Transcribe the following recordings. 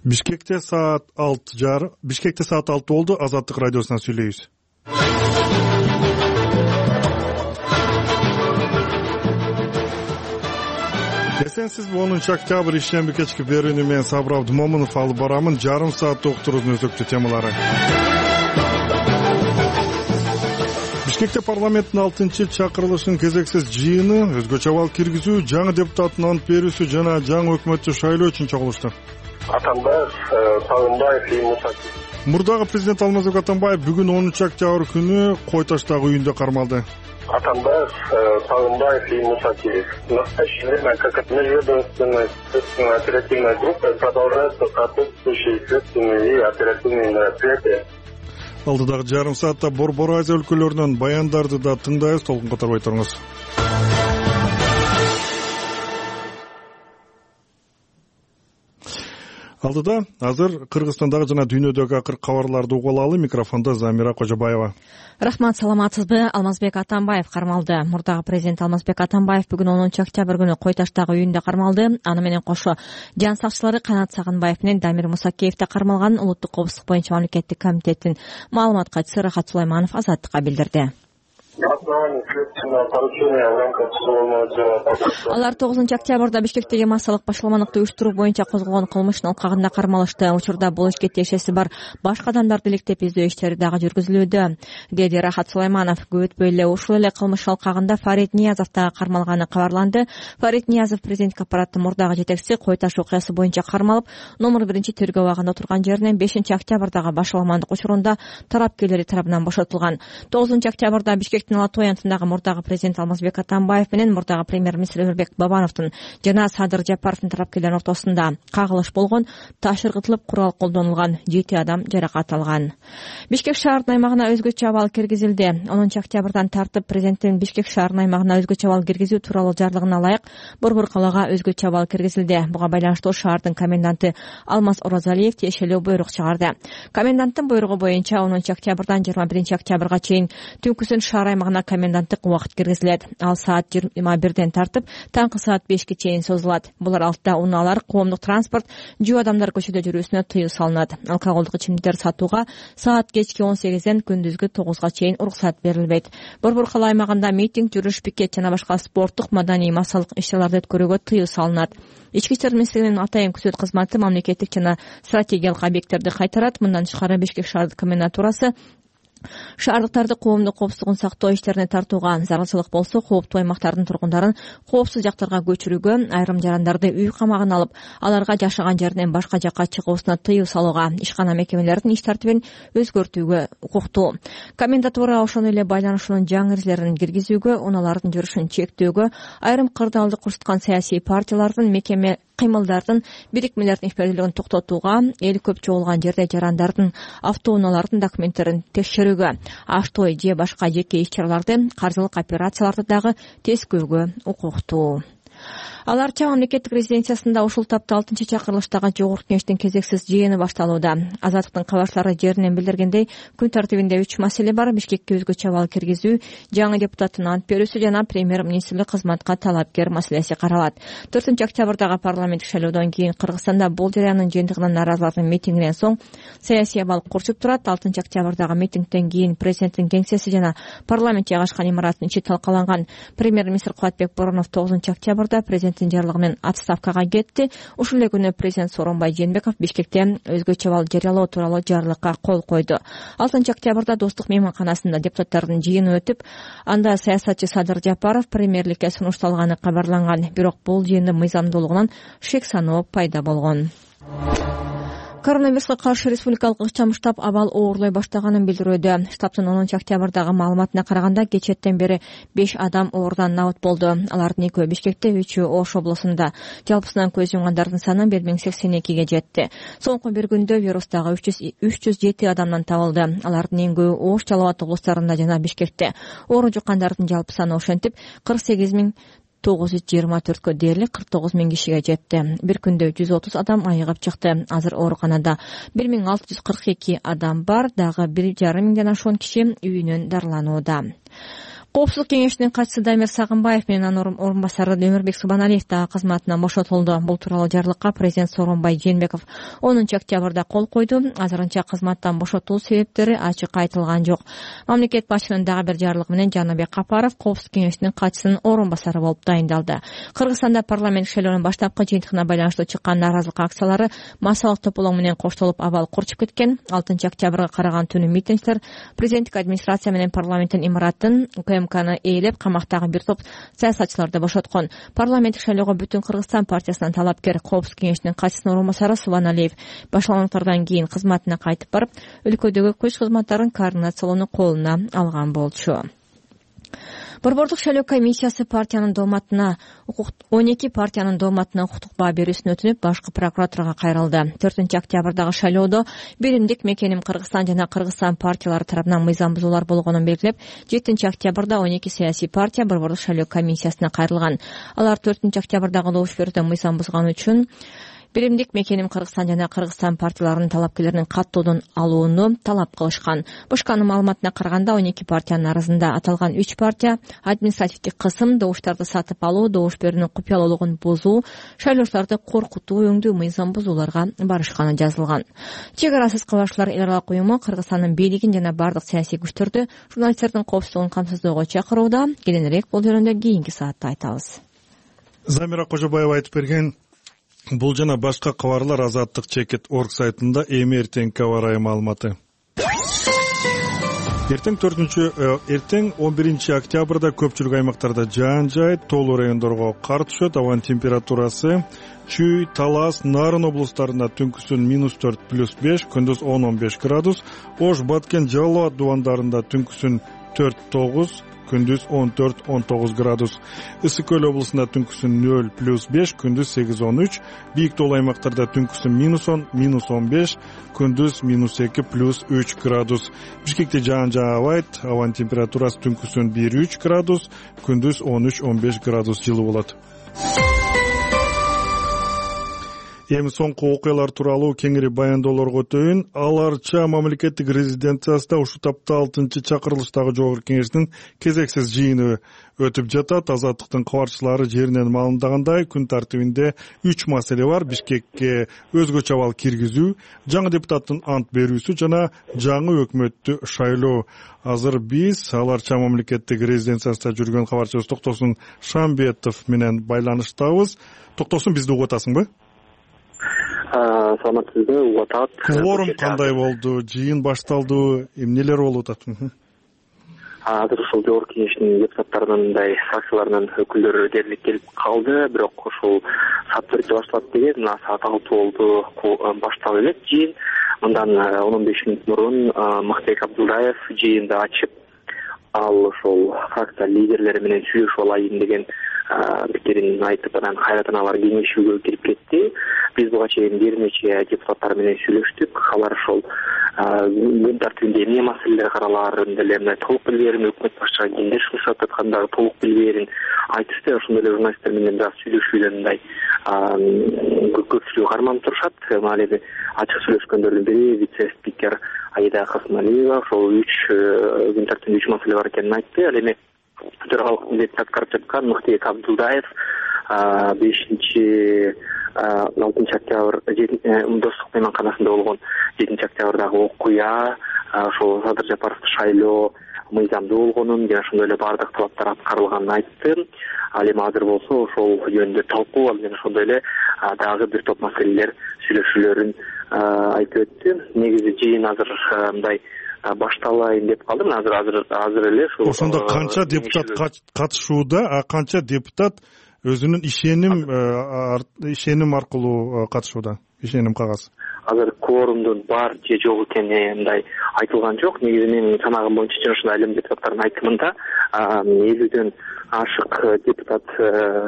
Бишкекте саат 6 болду. Азаттык радиосунан сүйлөйбүз. Эсенсиз 10 октябрь ишемби кечки берүүнү мен Сабыр Абдымомунов алып барамын. Жарым саатта уктуруунун өзөктүү темалары. Бишкекте парламенттин 6-чакырылышынын кезексиз жыйыны, өзгөчө абал киргизүү, жаңы депутаттын ант берүүсү жана жаңы өкмөттү шайлоо үчүн чогулушту. Атамбаев, Сагынбаев и Мусакиев. Мурдагы президент Алмазбек Атамбаев бүгүн 10 октябрь күнү Кой таштагы үйүндө кармалды. Атамбаев, Сагынбаев и Мусакиев. В настоящее время, как межведомственная оперативная группа, продолжаются соответствующие следственные и оперативные мероприятия. Алдыдагы жарым саатта Борбор Азия өлкөлөрүнөн баяндарды да тыңдайбыз. Толкун катарбай туруңуз. Алдыда азыр Кыргызстандагы жана дүйнөдөгү акыркы кабарларды угулалы. Микрофондо Замира Кожобаева. Рахмат, саламатсызбы? Алмазбек Атамбаев кармалды. Мурдагы президент Алмазбек Атамбаев бүгүн 10 октябрь күнү Кой таштагы үйүндө кармалды. Аны менен кошо жан сакчылары Канат Сагынбаев менен Дамир Мусакиев да кармалган. Улуттук коопсуздук боюнча мамлекеттик комитеттин маалымат катчысы Рахат Сулайманов Азаттыкка билдирди. Алар 9 октябрда Бишкектеги массалык башаламандыкты уюштуруу боюнча козголгон кылмыштын алкагында кармалышты. Учурда бул ишке тиешеси бар башка адамдарды иликтеп издөө иштери дагы жүргүзүлүүдө, деди Рахат Сулайманов. Көп өтпөй эле ушул эле кылмыш алкагында Фарид Ниязов дагы кармалганы кабарланды. Фарид Ниязов президенттик аппараттын мурдагы жетекчиси Кой таш окуясы боюнча кармалып, номер 1-тергөө абагында турган жеринен 5 октябрдагы башаламандык учурунда тарапкерлери тарабынан бошотулган. 9 октябрда Бишкектин Алатой антындагы мурдагы президент Алмазбек Атамбаев менен мурдагы премьер-министр Өмүрбек Бабановдун жана Садыр Жапаровдун тарапкерлеринин ортосунда кагылыш болгон, таш ыргытылып, курал колдонулган, 7 адам жаракат алган. Бишкек шаарынын аймагына өзгөчө абал киргизилди. 10 октябрдан тартып президенттин Бишкек шаарынын аймагына өзгөчө абал киргизүү тууралуу жарлыгына ылайык Борбор калаага өзгөчө абал киргизилди. Буга байланыштуу шаардын коменданты Алмаз Оразалиев тиешелүү буйрук чыгарды. Коменданттын буйругу боюнча 10 октябрдан 21 октябрга чейин түнкүсүн шаар аймагына коменданттык убакыт киргизилет. Ал саат 21ден тартып таңкы саат 5ке чейин созулат. Булар алтыда унаалар, коомдук транспорт, жөө адамдар көчөдө жүрүүсүнө тыюу салынат. Алкоголдук ичимдиктер сатууга саат кечки 18ден күндүзгү 9га чейин уруксат берилбейт. Борбор кала аймагында митинг, жүрүш, пикет жана башка спорттук, маданий, массалык иш-чараларды өткөрүүгө тыюу салынат. Ички иштер министрлигинин атайын күзөт кызматы мамлекеттик жана стратегиялык объекттерди кайтарат. Мындан тышкары Бишкек шаардык комендатурасы шаардыктарды коомдук коопсуздугун сактоо иштерине тартууга, зарылчылык болсо кооптуу аймактардын тургундарын коопсуз жактарга көчүрүүгө, айрым жарандарды үй камагына алып, аларга жашаган жеринен башка жакка чыгуусуна тыюу салууга, ишкана мекемелердин иш тартибин өзгөртүүгө укуктуу. Комендатура ошону эле байланышуунун жаңы эрежелерин киргизүүгө, унаалардын жүрүшүн чектөөгө, айрым кырдаалды курсуткан саясий партиялардын, мекеме кыймылдардын, бирикмелердин ишмердүүлүгүн токтотууга, эл көп чогулган жерде жарандардын, автоунаалардын документтерин текшерүүгө, аш-той же башка жеке иш-чараларды, каржылык операцияларды дагы тескөөгө укуктуу. Аларча мамлекеттик резиденциясында ушул тапта 6-чакырылыштагы жогорку кеңештин кезексиз жыйыны башталууда. Азаттыктын кабарчылары жеринен билдиргендей, күн тартибинде 3 маселе бар: Бишкекке өзгөчө абал киргизүү, жаңы депутаттын ант берүүсү жана премьер-министрлик кызматка талапкер маселеси каралат. 4 октябрдагы парламенттик шайлоодон кийин Кыргызстанда бул жарыянын жыйынтыгынан нааразылардын митингинен соң саясий абал курчуп турат. 6 октябрдагы митингден кийин президенттин кеңсеси жана парламент жайгашкан имараттын ичи талкаланган. Премьер-министр Кубатбек Боронов 9 октябрда президенттин жарлыгы менен отставкага кетти. Ушул эле күнү президент Сооронбай Жээнбеков Бишкекте өзгөчө абал жарыялоо тууралуу жарлыкка кол койду. 6 октябрда Достук мейманканасында депутаттардын жыйыны өтүп, анда саясатчы Садыр Жапаров премьерликке сунушталганы кабарланган. Бирок бул жыйындын мыйзамдуулугунан шек саноо пайда болгон. Коронавируска каршы республикалык ыкчам штаб абал оорлой баштаганын билдирүүдө. Штабтын 10 октябрдагы маалыматына караганда, кечеттен бери 5 адам оорудан набыт болду. Алардын 2 Бишкекте, 3 Ош облусунда. Жалпысынан көз жумгандардын саны 1082ге жетти. Соңку бир күндө вирустагы 307 адамдан табылды. Алардын эң көбү Ош, Жалал Абад облустарында жана Бишкекте. Оору жуккандардын жалпы саны ошентип 48.924 дээрлик 49.000 кишиге жетти. Бир күндө 130 адам айыгып чыкты. Азыр ооруканада 1642 адам бар, дагы 1,5 миңден ашуун киши үйүнөн дарыланууда. Коопсуздук кеңешинин катчысы Дамир Сагынбаев менен анын орун басары Өмүрбек Субаналиев дагы кызматынан бошотулду. Бул тууралуу жарлыкка президент Сооронбай Жээнбеков 10 октябрда кол койду. Азырынча кызматтан бошотуу себептери ачык айтылган жок. Мамлекет башчынын дагы бир жарлыгы менен Жаныбек Капаров Коопсуздук кеңешинин катчысынын орун басары болуп дайындалды. Кыргызстанда парламент шайлоонун баштапкы жыйынтыгына байланыштуу чыккан нааразылык акциялары массалык тополоң менен коштолуп абал курчуп кеткен. 6 октябрга караган түнү митингчилер президенттик администрация менен парламенттин имаратын КМКны ээлеп камактагы бир топ саясатчыларды бошоткон. Парламенттик шайлоого Бүтүн Кыргызстан партиясынан талапкер Коопсуздук кеңешинин катчысынын орун басары Субаналиев башлангандан кийин кызматына кайтып барып, өлкөдөгү көч кызматтарын координациялоону колуна алган болчу. Борбордук шайлоо комиссиясы партиянын дооматына 12 партиянын дооматына укуктук баа берүүсүн өтүнүп, башкы прокуратурага кайрылды. 4 октябрдагы шайлоодо биримдик Мекеним Кыргызстан жана Кыргызстан партиялары тарабынан мыйзам бузуулар болгонун белгилеп, 7 октябрда 12 саясий партия борбордук шайлоо комиссиясына кайрылган. Алар 4 октябрдагы добуш берүүдө мыйзам бузган үчүн Биримдик Мекеним Кыргызстан жана Кыргызстан партияларынын талапкерлеринин каттоодон алууну талап кылышкан. Башканын маалыматына караганда 12 партиянын арасында аталган 3 партия административдик кысым, добуштарды сатып алуу, добуш берүүнүн купуялуулугун бузуу, шайлоочуларды коркутуу өңдүү мыйзам бузууларга барышканы жазылган. Чек арасыз кабарчылар эл аралык уюму Кыргызстандын бийлигин жана бардык саясий күчтөрдү журналисттердин коопсуздугун камсыздоого чакырууда. Кененирээк бул жөнүндө кийинки саатта айтабыз. Замира Кожобаева айтып берген. Бул жана башка кабарлар Азаттык.org сайтында эми эртеңки аба ырайы маалыматы. Эртең 11 октябрда көпчүлүк аймактарда жаан жаайт, тоолуу райондорго кар түшөт. Абанын температурасы Чүй, Талас, Нарын облустарында түнкүсүн -4+5, күндүз 10-15 градус, Ош, Баткен, Жалал Абад дубандарында түнкүсүн 4-9, күндүз 14-19 градус. Ысык Көл облусунда түнкүсүн 0+5, күндүз 8-13, бийик тоолуу аймактарда түнкүсүн -10, -15, күндүз -2+3 градус. Бишкекте жаан жаабайт, абанын температурасы түнкүсүн 1-3 градус, күндүз 13-15 градус жылы болот. Эми соңку окуялар тууралуу кеңири баяндоолорго өтөйүн. Аларча мамлекеттик резиденциясында ушул тапта 6-чакырылыштагы жогорку кеңештин кезексиз жыйыны өтүп жатат. Азаттыктын кабарчылары жеринен маалымдагандай, күн тартибинде 3 маселе бар: Бишкекке өзгөчө абал киргизүү, жаңы депутаттын ант берүүсү жана жаңы өкмөттү шайлоо. Азыр биз Аларча мамлекеттик резиденциясында жүргөн кабарчыбыз Токтосун Шамбетов менен байланыштабыз. Токтосун, бизди угуп атасыңбы? Саламатсызбы, угуп атат. Кворум кандай болду? Жыйын башталды, эмнелер болуп атат? Азыр ушул жогорку кеңештин депутаттарынын мындай фракцияларынын өкүлдөрү дээрлик келип калды, бирок ушул саат 4 башталат деген, мына саат 6 болду башталып элек жыйын. Мындан 15 мүнөт мурун Мактыбек Абдулдаев жыйынды ачып, ал ошол фракция лидерлери менен сүйлөшүп алайын деген пикирин айтып, анан кайрадан алар кеңешүүгө кирип кетти. Биз буга чейин бир нече депутаттар менен сүйлөштүк. Алар ошол күн тартибинде эмне маселелер каралаарын деле мындай толук билбээрин, өкмөт башчыга кимдер шылышат аткандагы толук билбээрин айтышты. Ошондой эле журналисттер менен бираз сүйлөшүүдө мындай көпчүлүгү карманып турушат. Ал эми ачык сүйлөшкөндөрдүн бири вице-спикер Аида Касымалиева ошол 3 күн тартибинде 3 маселе бар экенин айтты. Ал эми төралык милдетин аткарып жаткан Мактыбек Абдулдаев 6 октябрь достук мейманканасында болгон 7 октябрдагы окуя, ошол Садыр Жапаровду шайлоо мыйзамдуу болгонун жана ошондой эле баардык талаптар аткарылганын айтты. Ал эми азыр болсо ошол жөнүндө талкуу алып, жана ошондой эле дагы бир топ маселелер сүйлөшүүлөрүн айтып өттү. Негизи жыйын азыр мындай башталайын деп калдым. Азыр эле ушул. Ошондо канча депутат катышууда, канча депутат өзүнүн ишеним аркылуу катышууда? Ишеним кагаз. Азыр кворумдун бар же жок экени мындай айтылган жок. Негизи менин санагым боюнча жана ушундай элем депутаттардын айтымында 50дөн ашык депутат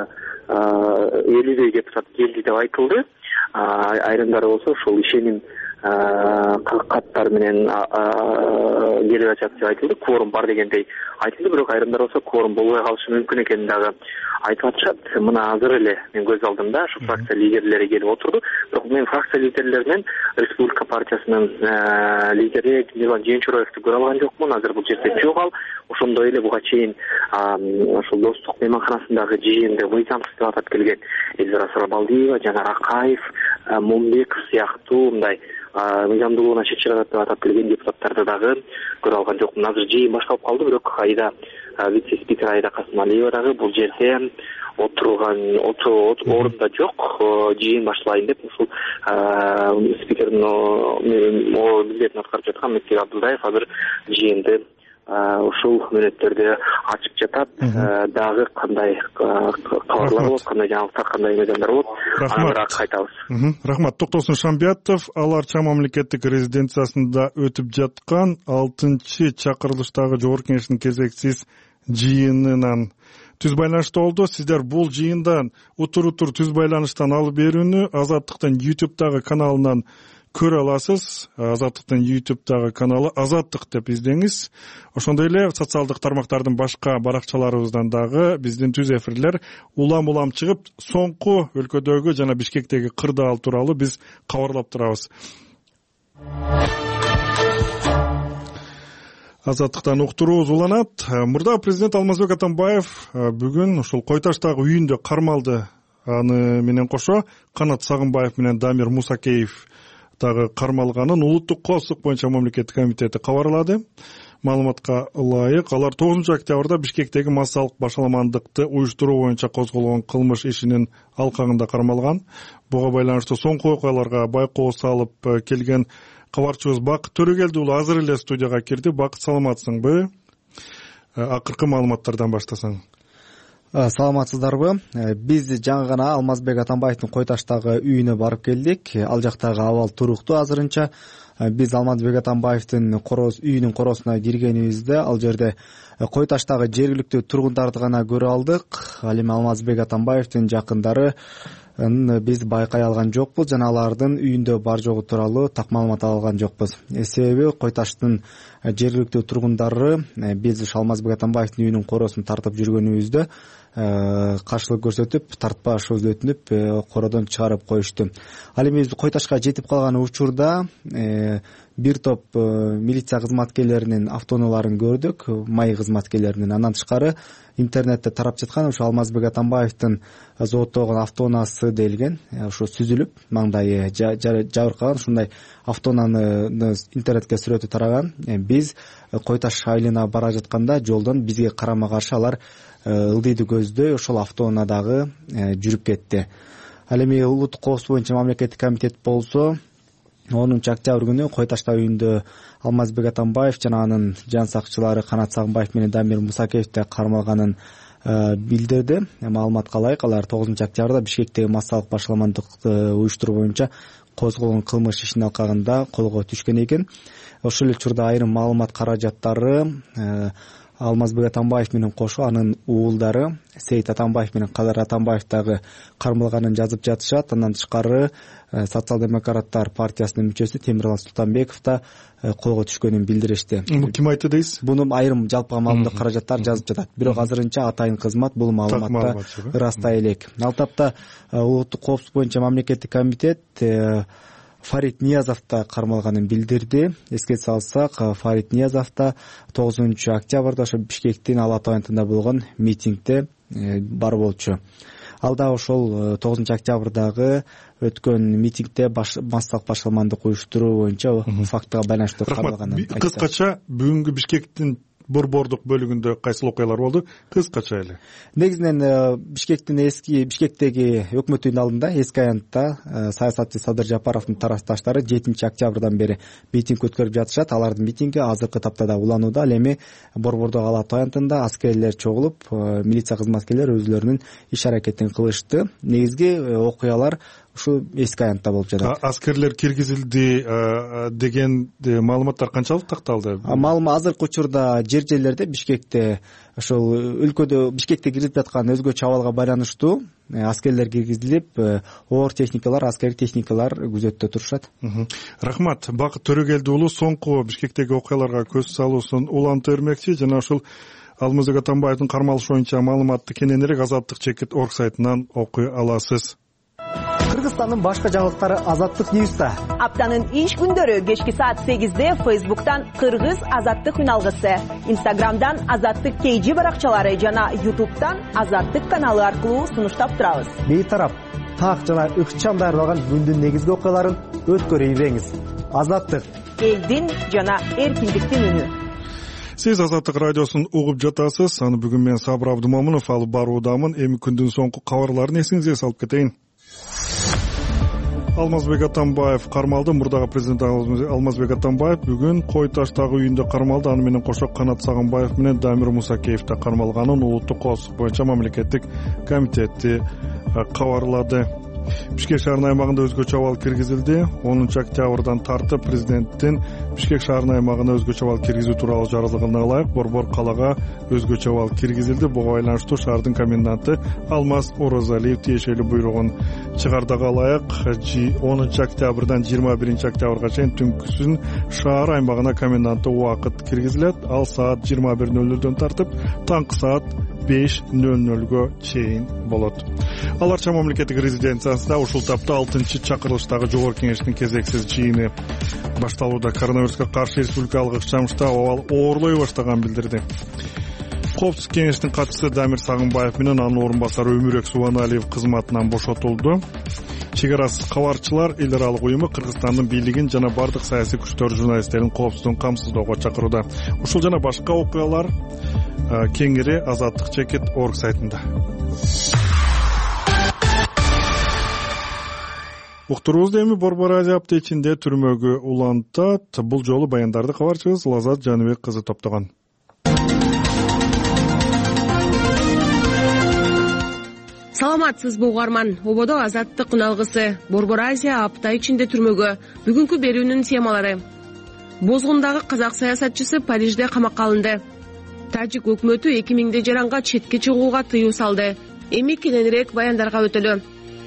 50 депутат келди деп айтылды. Айрымдары болсо ушул ишеним каттар менен келип атат деп айтылды, кворум бар дегендей айтылды, бирок айрымдар болсо кворум болбой калышы мүмкүн экенин дагы айтып атышат. Мына азыр эле мен көз алдымда ушу фракция лидерлери келип отурду, бирок мен фракция лидерлеринен Республика партиясынын лидери Мирлан Жээнчураевди көрө алган жокмун. Азыр бул жерде жок ал. Ошондой эле буга чейин ошол достук мейманканасындагы жыйынды мыйзамсыз деп атап келген Эльвира Сарабалдиева, Жанар Акаев, Момбеков сыяктуу мындай мыйзамдуулугуна чет чыгарат деп атап келген депутаттарды дагы көрө алган жокмун. Азыр жыйын башталып калды, бирок Айда вице-спикер Айда Касымалиева дагы бул жерде отурган орунда жок. Жыйын башталайын деп ушул спикердин милдетин аткарып жаткан Мектеп Абдулдаев азыр жыйынды ушул мүнөттөрдө ачып жатат. Дагы кандай кабарлар болот, кандай жаңылыктар, кандай мыйзамдар болот, аны кайтабыз. Рахмат. Токтосун Шамбиятов Ала Арча мамлекеттик резиденциясында өтүп жаткан 6-чы чакырылыштагы Жогорку Кеңештин кезексиз жыйынынан түз байланышта болду. Сиздер бул жыйындан утур түз байланыштан алып берүүнү Азаттыктын YouTube-дагы каналынан көрө аласыз. Азаттыктын YouTube-дагы каналы Азаттык деп издеңиз. Ошондой эле социалдык тармактардын башка баракчаларыбыздан дагы биздин түз эфирлер улам чыгып, соңку өлкөдөгү жана Бишкектеги кырдаал тууралуу биз кабарлап турабыз. Азаттыктан уктуруубуз уланат. Мурда президент Алмазбек Атамбаев бүгүн ушул Кой Таштагы үйүндө кармалды. Аны менен кошо Канат Сагынбаев менен Дамир Мусакеев дагы кармалганын Улуттук коопсуздук боюнча мамлекеттик комитети кабарлады. Маалыматка ылайык, алар 9 октябрда Бишкектеги массалык башаламандыкты уюштуруу боюнча козголгон кылмыш ишинин алкагында кармалган. Буга байланыштуу соңку окуяларга байкоо салып келген кабарчыбыз Бакыт Төрөгелди уулу азыр эле студияга кирди. Бакыт, саламатсыңбы? Акыркы маалыматтардан баштасаң. Саламатсыздарбы? Биз жаңы гана Алмазбек Атамбаевдин Кой Таштагы үйүнө барып келдик. Ал жактагы абал туруктуу азырынча. Биз Алмазбек Атамбаевдин үйүнүн коросуна киргенибизде ал жерде Кой Таштагы жергиликтүү тургундарды гана көрө алдык. Ал эми Алмазбек Атамбаевдин жакындары биз байкай алган жокпуз жана алардын үйүндө бар жогу тууралуу так маалымат алган жокпуз. Себеби Кой Таштын жергиликтүү тургундары биз Алмазбек Атамбаевдин үйүнүн коросун тартып жүргөнүбүздө каршылык көрсөтүп, тартпашыбыз өтүнүп, кородон чыгарып коюшту. Ал эми биз Кой Ташка жетип калган учурда бир топ милиция кызматкерлеринин автоунааларын көрдүк, май кызматкерлеринин. Андан тышкары интернетте тарап жаткан ушу Алмазбек Атамбаевдин зооттогон автоунаасы делген, ушу сүзүлүп, маңдайы жабыркаган ушундай автоунааны интернетке сүрөтү тараган. Биз Кой Таш айылына бара жатканда жолдон бизге карама каршы алар ылдыйды көздөй ошол автоунаадагы жүрүп кетти. Ал эми Улуттук коопсуздук боюнча мамлекеттик комитет болсо 10 октябрь күнү Кой Ташта үйүндө Алмазбек Атамбаев жана анын жан сакчылары Канат Сагынбаев менен Дамир Мусакеевди кармалганын билдирди. Маалыматка ылайык, алар 9 октябрда Бишкектеги массалык башаламандыкты уюштуруу боюнча козголгон кылмыш ишинин алкагында колго түшкөн экен. Ошол эле учурда айрым маалымат каражаттары Алмазбек Атамбаев менен кошо анын уулдары Сейит Атамбаев менен Кадар Атамбаев дагы кармалганын жазып жатышат. Андан тышкары социал-демократтар партиясынын мүчөсү Темирлан Султанбеков да колго түшкөнүн билдиришти. Бул ким айтты дейсиз? Буну айрым жалпы маалымат каражаттар жазып жатат. Бирок азырынча атайын кызмат бул маалыматты ырастай элек. Ал тапта Улуттук коопсуздук боюнча мамлекеттик комитет Фарид Ниязов да кармалганын билдирди. Эске салсак, Фарид Ниязов да 9 октябрда ошо Бишкектин Ала Ата айылында болгон митингде бар болчу. Ал да ошол 9 октябрдагы өткөн митингде массалык башаламандык уюштуруу боюнча фактыга байланыштуу каралганын айтты. Кыскача бүгүнкү Бишкектин борбордук бөлүгүндө кайсыл окуялар болду? Кыскача эле. Негизинен Бишкектеги өкмөт үйүнүн алдында эски аянтта саясатчы Садыр Жапаровдун тарапташтары 7 октябрдан бери митинг өткөрүп жатышат. Алардын митинги азыркы тапта да уланууда. Ал эми борбордук Ала Ата аянтында аскерлер чогулуп, милиция кызматкерлери өзүлөрүнүн иш аракетин кылышты. Негизги окуялар ушу эски аянтта болуп жатат. Аскерлер киргизилди деген маалыматтар канчалык такталды? Маалымат азыркы учурда жерлерде Бишкекте ошол өлкөдө Бишкекте кирип жаткан өзгөчө абалга байланыштуу аскерлер киргизилип, оор техникалар, аскердик техникалар күзөттө турушат. Рахмат. Бакыт Төрөгелди уулу соңку Бишкектеги окуяларга көз салуусун уланта бермекчи жана ушул Алмазбек Атамбаевдин кармалышы боюнча маалыматты кененирээк Азаттык чекит орг сайтынан окуй аласыз. Кыргызстандын башка жаңылыктары Азаттык Ньюста. Аптанын иш күндөрү кечки саат 8-де Facebook'tan Кыргыз Азаттык үналгысы, Instagram'dan Азаттык KG баракчалары жана YouTube'дан Азаттык каналы аркылуу сунуштап турабыз. Бейтарап, так жана ыкчам даярдалган күндүн негизги окуяларын өткөрүп ийбеңиз. Азаттык Элдин жана эркиндиктин үнү. Сиз Азаттык радиосун угуп жатасыз. Аны бүгүн мен Сабыр Абдымомунов алып баруудамын. Эми күндүн соңку кабарларын эсиңизге салып кетейин. Алмазбек Атамбаев кармалды. Мурдагы президент Алмазбек Атамбаев бүгүн Кой Таштагы үйүндө кармалды. Аны менен кошо Канат Сагынбаев менен Дамир Мусакеев да кармалганын улуттук коопсуздук боюнча мамлекеттик комитети кабарлады. Бишкек шаарынын аймагында өзгөчө абал киргизилди. 10 октябрдан тартып президенттин Бишкек шаарынын аймагына өзгөчө абал киргизүү тууралуу жарлыгына ылайык Борбор калаага өзгөчө абал киргизилди. Буга байланыштуу шаардын коменданты Алмаз Оразалиев тиешелүү буйругун чыгарды. Ылайык 10 октябрдан 21 октябрга чейин түнкүсүн шаар аймагына коменданттык убакыт киргизилет. Ал саат 21:00дөн тартып таңкы саат 5:00гө чейин болот. Аларча мамлекеттик резиденциясында ушул тапта 6-чакырылыштагы жогорку кеңештин кезексиз жыйыны башталууда. Коронавируска каршы республикалык ыкчамышта абал оорлой баштаганын билдирди. Коопсуздук кеңештин катчысы Дамир Сагынбаев менен анын орун басары Өмүрөк Субаналиев кызматынан бошотулду. Чек арасыз кабарчылар эл аралык уюму Кыргызстандын бийлигин жана бардык саясий күчтөр журналисттердин коопсуздугун камсыздоого чакырууда. Ушул жана башка окуялар кеңири Азаттык чекит орг сайтында. Уктуруубузда эми Борбор Азия аптечинде түрмөгө улантат. Бул жолу баяндарды кабарчыбыз Лазат Жаныбек кызы топтогон. Саламатсызбы угарман. Ободо Азаттык үналгысы Борбор Азия апта ичинде түрмөгө. Бүгүнкү берүүнүн темалары: Бозгундагы казак саясатчысы Парижде камакка алынды. Тажик өкмөтү 2000 жаранга четке чыгууга тыюу салды. Эми кененирээк баяндарга өтөлү.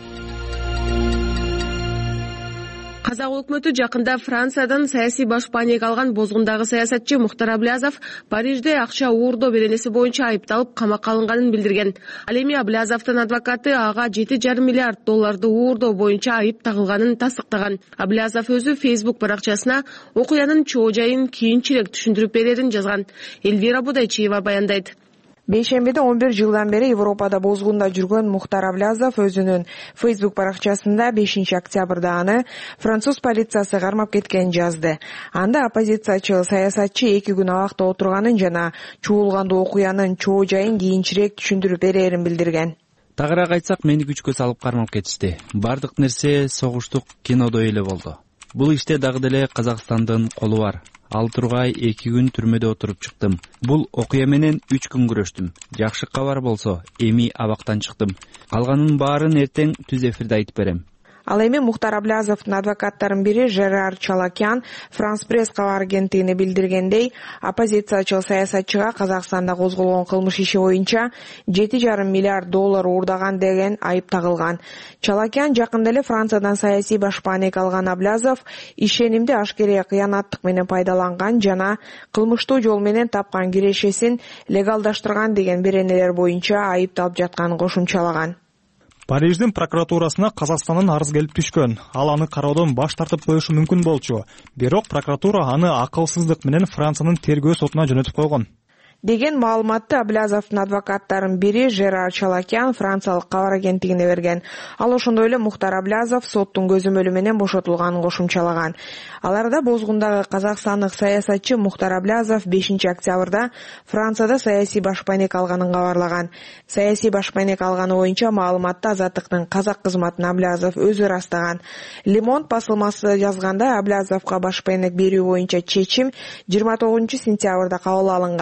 Казак өкмөтү жакында Франциядан саясий баш паник алган Бозгундагы саясатчы Мухтар Аблязов Парижде акча уурдоо беренеси боюнча айыпталып камакка алынганын билдирген. Ал эми Аблязовдун адвокаты ага $7,5 миллиард уурдоо боюнча айып тагылганын тастыктаган. Аблязов өзү Facebook баракчасына окуянын чоо жайын кийинчерээк түшүндүрүп берерин жазган. Элвира Будайчиева баяндайт. Бейшембиде 11 жылдан бери Европада бозгунда жүргөн Мухтар Аблязов өзүнүн Facebook баракчасында 5 октябрда аны француз полициясы кармап кеткенин жазды. Анда оппозициячы саясатчы 2 күн абакта отурганын жана чуулгандуу окуянын чоо жайын кийинчерээк түшүндүрүп берерин билдирген. Тагыраак айтсак, мени күчкө салып кармап кетишти. Бардык нерсе согуштук кинодой эле болду. Бул иште дагы деле Казакстандын колу бар. Ал тургай 2 күн түрмөдө отуруп чыктым. Бул окуя менен 3 күн күрөштүм. Жакшы кабар болсо, эми абактан чыктым. Калганын баарын эртең түз эфирде айтып берем. Ал эми Мухтар Аблязовдун адвокаттарынын бири Жерар Чалакян Франс пресс кабар агенттигине билдиргендей, оппозициячыл саясатчыга Казакстанда козголгон кылмыш иши боюнча $7,5 миллиард уурдаган деген айып тагылган. Чалакян жакында эле Франциядан саясий баш паник алган Аблязов ишенимди ашкерей кыянаттык менен пайдаланган жана кылмыштуу жол менен тапкан кирешесин легалдаштырган деген беренелер боюнча айыпталып жатканын кошумчалаган. Париждин прокуратурасына Казакстандын арыз келип түшкөн. Ал аны кароодон баш тартып коюшу мүмкүн болчу. Бирок прокуратура аны акылсыздык менен Франциянын тергөө сотуна жөнөтүп койгон деген маалыматты Аблязовдун адвокаттарынын бири Жерар Чалакян франциялык кабар агенттигине берген. Ал ошондой эле Мухтар Аблязов соттун көзөмөлү менен бошотулганын кошумчалаган. Аларда бозгундагы казакстандык саясатчы Мухтар Аблязов 5 октябрда Францияда саясий баш паник алганын кабарлаган. Саясий баш паник алганы боюнча маалыматты Азаттыктын казак кызматын Аблязов өзү ырастаган. Лимон басылмасы жазганда Аблязовго баш паник берүү боюнча чечим 29 сентябрда кабыл алынган.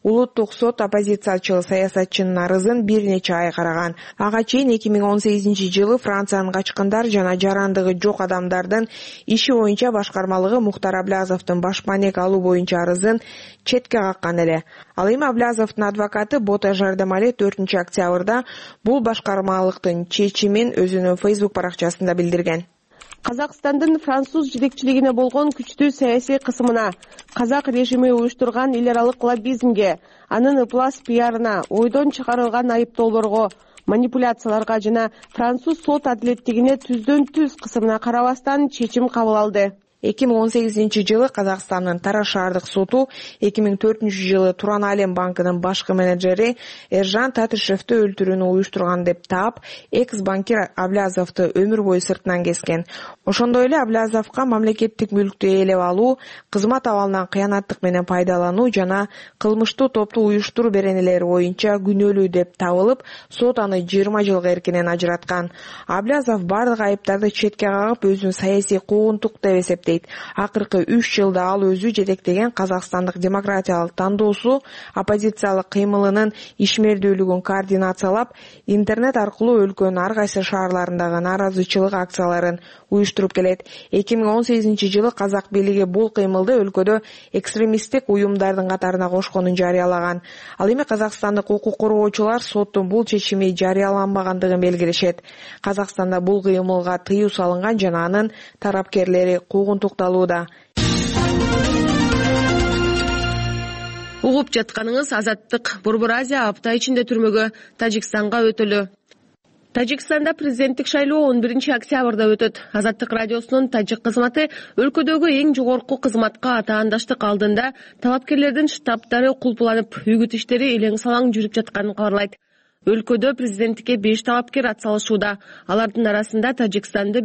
улуттук сот оппозициячыл саясатчынын арызын бир нече ай караган. Ага чейин 2018-жылы Франциянын качкындар жана жарандыгы жок адамдардын иши боюнча башкармалыгы Мухтар Аблязовдун баш маек алуу боюнча арызын четке каккан эле. Ал эми Аблязовдун адвокаты Бота Жардамали 4-октябрда бул башкармалыктын чечимин өзүнүн Facebook баракчасында билдирген. Казакстандын француз жетекчилигине болгон күчтүү саясий кысымына, казак режими уюштурган эл аралык лоббизмге, анын ыплас пиарына, ойдон чыгарылган айыптоолорго, манипуляцияларга жана француз сот адилеттигине түздөн-түз кысымына карабастан чечим кабыл алды. 2018-жылы Казакстандын Тараш шаардык соту 2004-жылы Туран Алем банкынын башкы менеджери Эржан Татышевди өлтүрүүнү уюштурган деп таап, экс-банкир Аблязовду өмүр бою сыртынан кескен. Ошондой эле Аблязовго мамлекеттик мүлктү ээлеп алуу, кызмат абалынан кыянаттык менен пайдалануу жана кылмыштуу топту уюштуруу беренелери боюнча күнөөлүү деп табылып, сот аны 20 жылга эркинен ажыраткан. Аблязов бардык айыптарды четке кагып, өзүн саясий куугунтук деп эсептейт. Акыркы 3 жылда ал өзү жетектеген Казакстандык демократиялык тандоосу оппозициялык кыймылынын ишмердүүлүгүн координациялап, интернет аркылуу өлкөнүн ар кайсы шаарларындагы нааразычылык акцияларын уюштуруп келет. 2018-жылы казак бийлиги бул кыймылды өлкөдө экстремисттик уюмдардын катарына кошконун жарыялаган. Ал эми казакстандык укук коргоочулар соттун бул чечими жарыяланбагандыгын белгилешет. Казакстанда бул кыймылга тыюу салынган жана анын тарапкерлери куугунтукталууда. Угуп жатканыңыз Азаттык. Борбор Азия апта ичинде түрмөгө Тажикстанга өтөлү. Тажикстанда президенттик шайлоо 11-октябрда өтөт. Азаттык радиосунун тажик кызматы өлкөдөгү эң жогорку кызматка атаандаштык алдында талапкерлердин штабтары кулпуланып, үгүт иштери элең салаң жүрүп жатканын кабарлайт. Өлкөдө президенттикке 5 талапкер атсалышууда. Алардын арасында Тажикстанды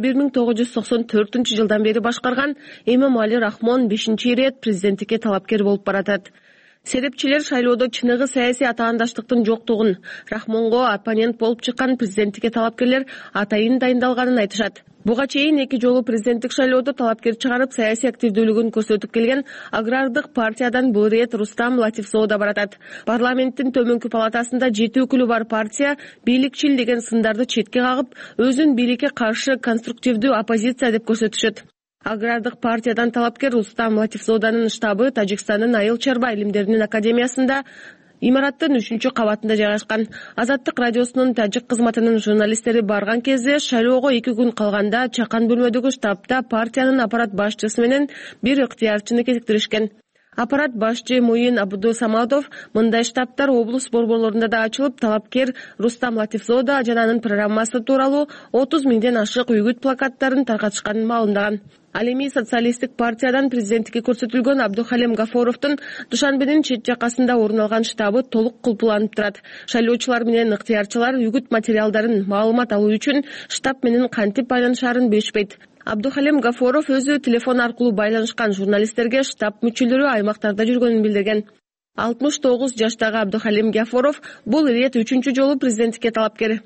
1994-жылдан бери башкарган Эмомали Рахмон 5-ирет президенттикке талапкер болуп баратат. Серепчилер шайлоодо чыныгы саясий атаандаштыктын жоктугун, Рахмонго оппонент болуп чыккан президенттикке талапкерлер атайын дайындалганын айтышат. Буга чейин 2 жолу президенттик шайлоодо талапкер чыгарып, саясий активдүүлүгүн көрсөтүп келген агрардык партиядан бул ирет Рустам Латифзоо да баратат. Парламенттин төмөнкү палатасында 7 өкүлү бар партия бийликчил деген сындарды четке кагып, өзүн бийликке каршы конструктивдүү оппозиция деп көрсөтүшөт. Агрардык партиядан талапкер Рустам Латифзооданын штабы Тажикстандын Айыл чарба илимдеринин академиясында имараттын 3-кабатында жайгашкан. Азаттык радиосунун тажик кызматынын журналисттери барган кезде шайлоого 2 күн калганда чакан бөлмөдөгү штабта партиянын аппарат башчысы менен бир ыктыярчыны кезиктиришкен. Аппарат башчы Муин Абдусамадов мындай штабтар облус борборлорунда да ачылып, талапкер Рустам Латифзоо жана анын программасы тууралуу 30 миңден ашык үгүт плакаттарын таркатышканын маалымдаган. Ал эми социалисттик партиядан президенттикке көрсөтүлгөн Абдухалем Гафоровдун Душанбенин чет жакасында орун алган штабы толук кулпуланып турат. Шайлоочулар менен ыктыярчылар үгүт материалдарын маалымат алуу үчүн штаб менен кантип байланышаарын билишпейт. Абдухалем Гафоров өзү телефон аркылуу байланышкан журналисттерге штаб мүчөлөрү аймактарда жүргөнүн билдирген. 69 жаштагы Абдухалем Гафоров бул ирет 3-чү жолу президенттикке талапкер.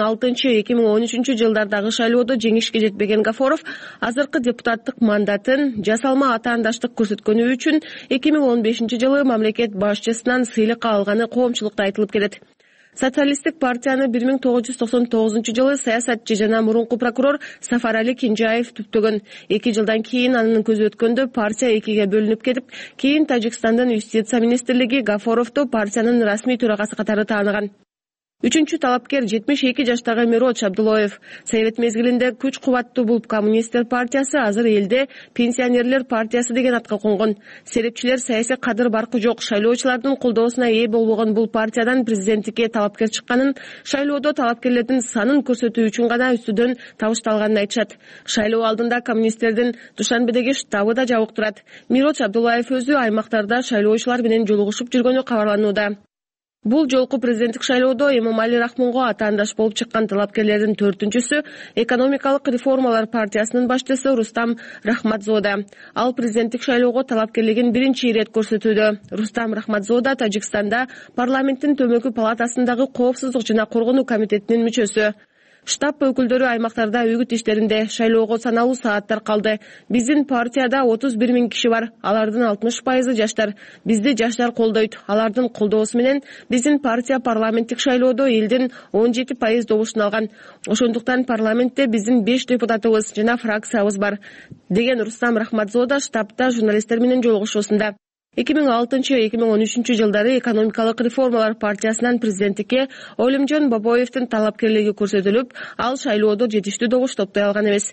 2006-2013 жылдардагы шайлоодо жеңишке жетпеген Гафоров азыркы депутаттык мандатын жасалма атаандаштык көрсөткөнү үчүн 2015-жылы мамлекет башчысынан сыйлыкка алганы коомчулукта айтылып келет. Социалисттик партияны 1999-жылы саясатчы жана мурунку прокурор Сафарали Кинжаев түптөгөн. 2 жылдан кийин анын көзү өткөндө партия 2-ге бөлүнүп кетип, кийин Тажикстандын юстиция министрлиги Гафоровду партиянын расмий төрагасы катары тааныган. 3-чү талапкер 72 жаштагы Мироч Абдулоев. Совет мезгилинде күч кубаттуу бул коммунисттер партиясы азыр элде пенсионерлер партиясы деген атка конгон. Серепчилер саясий кадыр баркы жок шайлоочулардын колдоосуна ээ болбогон бул партиядан президенттикке талапкер чыкканын, шайлоодо талапкерлердин санын көрсөтүү үчүн гана үстүдөн табышталганын айтышат. Шайлоо алдында коммунисттердин Душанбедеги штабы да жабык турат. Мироч Абдулаев өзү аймактарда шайлоочулар менен жолугушуп жүргөнү кабарланууда. Бул жолку президенттик шайлоодо Эмомали Рахмонго атаандаш болуп чыккан талапкерлердин 4-чүсү экономикалык реформалар партиясынын башчысы Рустам Рахматзоо. Ал президенттик шайлоого талапкерлигин 1-ирет көрсөтүүдө. Рустам Рахматзоо Тажикстанда парламенттин төмөнкү палатасындагы коопсуздук жана коргонуу комитетинин мүчөсү. Штаб өкүлдөрү аймактарда үгүт иштеринде, шайлоого саналуу сааттар калды. Биздин партияда 31 000 киши бар. Алардын 60% жаштар. Бизди жаштар колдойт. Алардын колдоосу менен биздин партия парламенттик шайлоодо элдин 17% добушун алган. Ошондуктан парламентте биздин 5 депутатыбыз жана фракциябыз бар, деген Рустам Рахматзода штабта журналисттер менен жолугушуусунда. 2006-2013 жылдары экономикалык реформалар партиясынан президенттикке Олимжон Бабоевдин талапкерлиги көрсөтүлүп, ал шайлоодо жетиштүү добуш топтой алган эмес.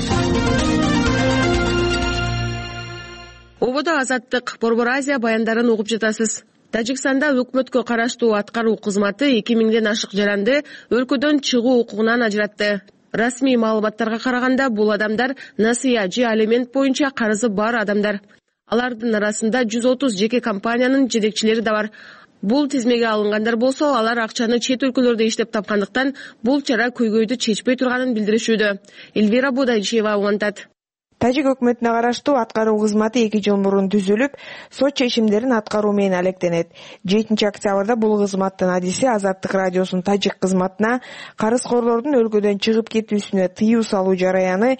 Ободо Азаттык, Борбор Азия баяндарын угуп жатасыз. Тажикстанда өкмөткө караштуу аткаруу кызматы 2000ден ашык жаранды өлкөдөн чыгуу укугунан ажыратты. Расмий маалыматтарга караганда, бул адамдар насыя же алимент боюнча карызы бар адамдар. Алардын арасында 130 жеке компаниянын жетекчилери да бар. Бул тизмеге алынгандар болсо, алар акчаны чет өлкөлөрдө иштеп тапкандыктан бул чара көйгөйдү чечпей турганын билдиришүүдө. Эльвира Бодайчиева улантат. Тажик өкмөтүнө караштуу аткаруу кызматы 2 жыл мурун түзүлүп, сот чечимдерин аткаруу менен алектенет. 7 октябрда бул кызматтын адиси Азаттык радиосунун тажик кызматына карызкорлордун өлкөдөн чыгып кетүүсүнө тыюу салуу жараяны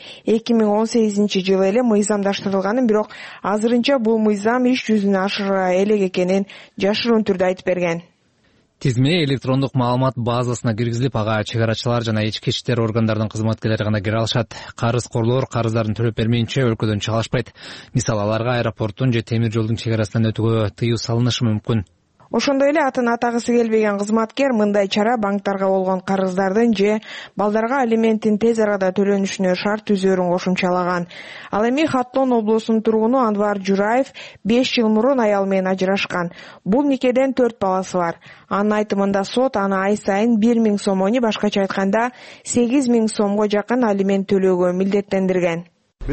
2018 жылы эле мыйзамдаштырылганын, бирок азырынча бул мыйзам иш жүзүнө ашыра элек экенин жашыруун түрдө айтып берген. Тизме электрондук маалымат базасына киргизилип, ага чек арачылар жана ички иштер органдарынын кызматкерлери гана кире алышат. Карызкорлор карыздарын төлөп бермейинче өлкөдөн чыга алышпайт. Мисалы, аларга аэропорттун же темир жолдун чек арасынан өтүүгө тыюу салынышы мүмкүн. Ошондой эле атын атагысы келбеген кызматкер мындай чара банктарга болгон карыздардын же балдарга алименттин тез арада төлөнүшүнө шарт түзөөрүн кошумчалаган. Ал эми Хатлон облусунун тургуну Анвар Жураев 5 жыл мурун аял менен ажырашкан. Бул никеден 4 баласы бар. Анын айтымында сот аны ай сайын 1000 сомону, башкача айтканда 8000 сомго жакын алимент төлөөгө милдеттендирген.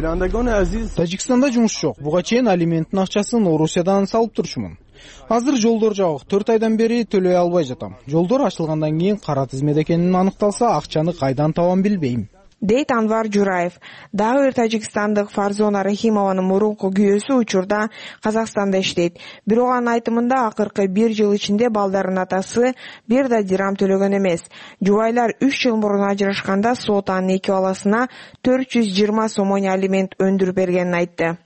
Тажикстанда жумуш жок. Буга чейин алименттин акчасын Орусиядан салып турчумун. Азыр жолдор жабык. 4 айдан бери төлөй албай жатам. Жолдор ачылгандан кийин кара тизмеде экени аныкталса, акчаны кайдан табам билбейм, дейт Анвар Жураев. Дагы бир тажикстандык Фарзона Рахимованын мурунку күйөөсү учурда Казакстанда иштейт. Бирок анын айтымында акыркы 1 жыл ичинде балдардын атасы бир да дирам төлөгөн эмес. Жубайлар 3 жыл мурун ажырашканда сот анын 2 баласына 420 сомону алимент өндүрүп бергенин айтты.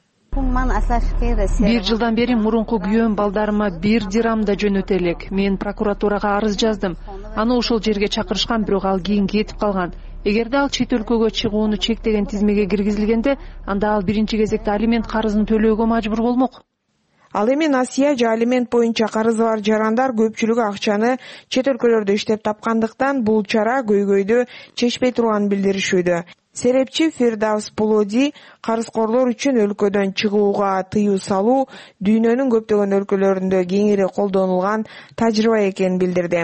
1 жылдан бери мурунку күйөөм балдарыма 1 дирам да жөнөтө элек. Мен прокуратурага арыз жаздым. Аны ошол жерге чакырышкан, бирок ал кийин кетип калган. Эгерде ал чет өлкөгө чыгууну чектеген тизмеге киргизилгенде, анда ал биринчи кезекте алимент карызын төлөөгө мажбур болмок. Ал эми насыя же алимент боюнча карызы бар жарандар көпчүлүгү акчаны чет өлкөлөрдө иштеп тапкандыктан бул чара көйгөйдү чечпей турганын билдиришүүдө. Серепчи Фирдавс Пулоди карызкорлор үчүн өлкөдөн чыгууга тыюу салуу дүйнөнүн көптөгөн өлкөлөрүндө кеңири колдонулган тажрыйба экенин билдирди.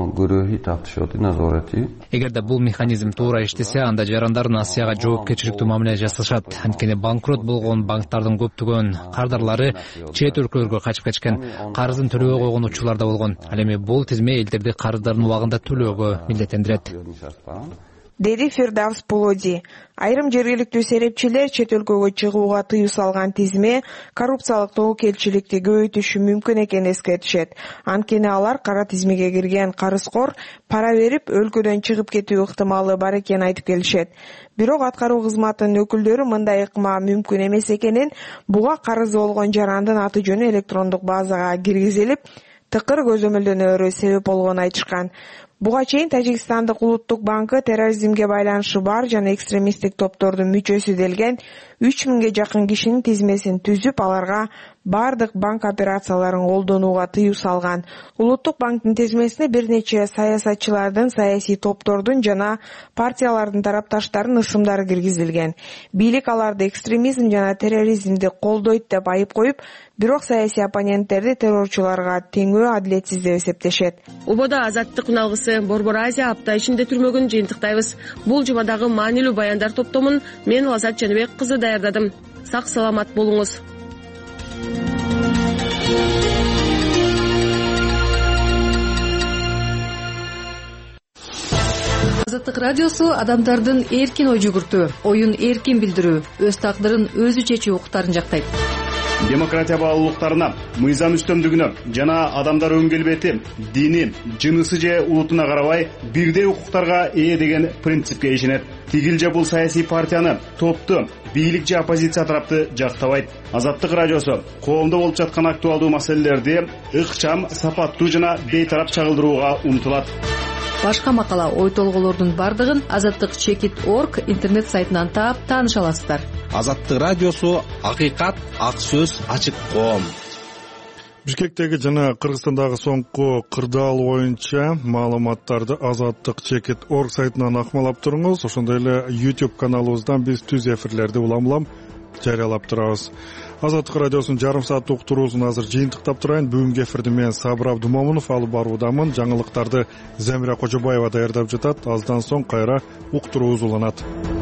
Эгерде бул механизм туура иштесе, анда жарандар насыяга жоопкерчиликтүү мамиле жасашат. Анткени банкрот болгон банктардын көптөгөн кардарлары чет өлкөлөргө качып кеткен, карызын төлөбөй койгон учурлар да болгон. Ал эми бул тизме элдерди карыздарын убагында төлөөгө милдеттендирет, деди Фирдавс Пулоди. Айрым жергиликтүү серепчилер чет өлкөгө чыгууга тыюу салган тизме коррупциялык тобокелчиликти көбөйтүшү мүмкүн экенин эскертишет. Анткени алар кара тизмеге кирген карызкор пара берип өлкөдөн чыгып кетүү ыктымалы бар экенин айтып келишет. Бирок аткаруу кызматынын өкүлдөрү мындай ыкма мүмкүн эмес экенин, буга карызы болгон жарандын аты жөнү электрондук базага киргизилип, тыкыр көзөмөлдөнөөрү себеп болгонун айтышкан. Буга чейин Тажикстандык улуттук банкы терроризмге байланышы бар жана экстремисттик топтордун мүчөсү делген 3000ге жакын кишинин тизмесин түзүп, аларга бардык банк операцияларын колдонууга тыюу салган. Улуттук банктын тизмесине бир нече саясатчылардын, саясий топтордун жана партиялардын тарапташтарынын ысымдары киргизилген. Бийлик аларды экстремизм жана терроризмди колдойт деп айып коюп, бирок саясий оппоненттерди террорчуларга теңөө адилетсиз деп эсептешет. Ободо Азаттык үналгысы Борбор Азия апта ичинде түрмөгүн жыйынтыктайбыз. Бул жумадагы маанилүү баяндар топтомун мен Азат Жаныбек кызы даярдадым. Сак саламат болуңуз. Азаттык радиосу адамдардын эркин ой жүгүртүү, оюн эркин билдирүү, өз тагдырын өзү чечүү укуктарын жактайт. демократия баалуулуктарына, мыйзам үстөмдүгүнө жана адамдар өң келбети, дини, жынысы же улутуна карабай бирдей укуктарга ээ деген принципке ишенет. Тигил же бул саясий партияны, топту, бийлик же оппозиция тарапты жактабайт. Азаттык радиосу коомдо болуп жаткан актуалдуу маселелерди ыкчам, сапаттуу жана бейтарап чагылдырууга умтулат. Башка макала, ой толголордун бардыгын azattik.org интернет сайтынан таап тааныша аласыздар. Азаттык радиосу акыйкат, ак сөз, ачык коом. Бишкектеги жана Кыргызстандагы соңку кырдаал боюнча маалыматтарды azattik.org сайтынан акмалап туруңуз. Ошондой эле YouTube каналыбыздан биз түз эфирлерди улам-улам жарыялап турабыз. Азаттык радиосунун жарым саат уктуруусун азыр жыйынтыктап турайын. Бүгүнкү эфирди мен Сабыр Абдумомунов алып баруудамын. Жаңылыктарды Замира Кожобаева даярдап жатат. Аздан соң кайра уктуруубуз уланат.